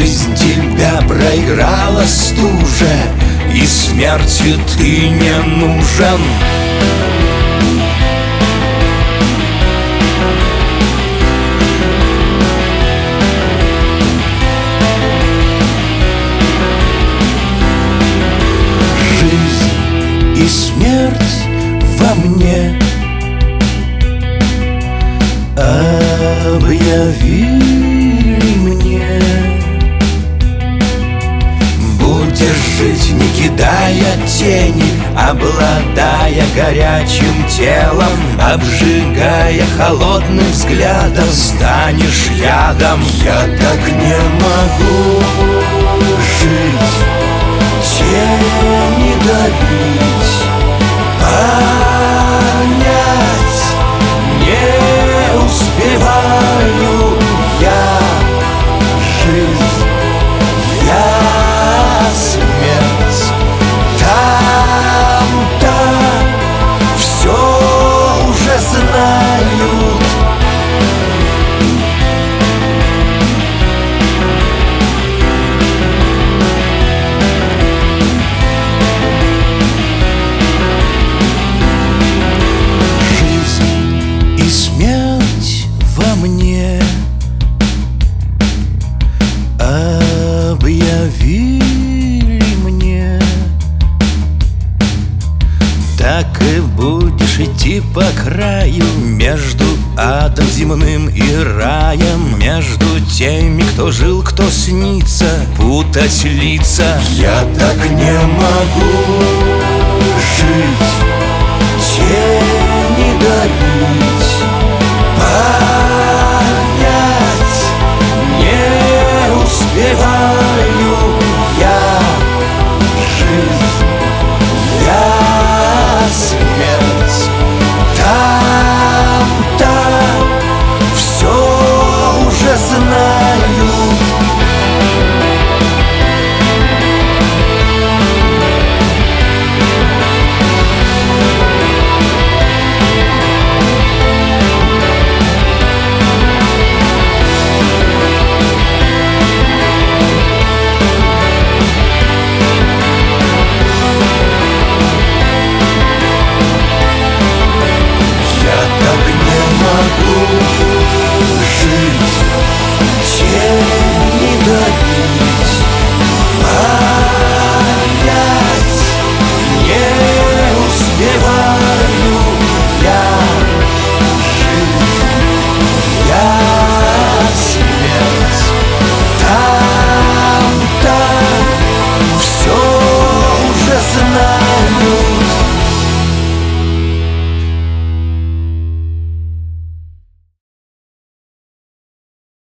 Жизнь тебя проиграла стуже, и смерти ты не нужен. Жизнь и смерть во мне объявили мне. Будешь жить, не кидая тени, обладая горячим телом, обжигая холодным взглядом, станешь ядом. Я так не могу жить, тени дарить, понять не успеваю я. Жизнь, я смерть, там-то все уже знают. Жизнь и смерть во мне объявили мне. Так и будешь идти по краю, между адом земным и раем, между теми, кто жил, кто снится, путать лица. Я так не могу жить, тени дарить,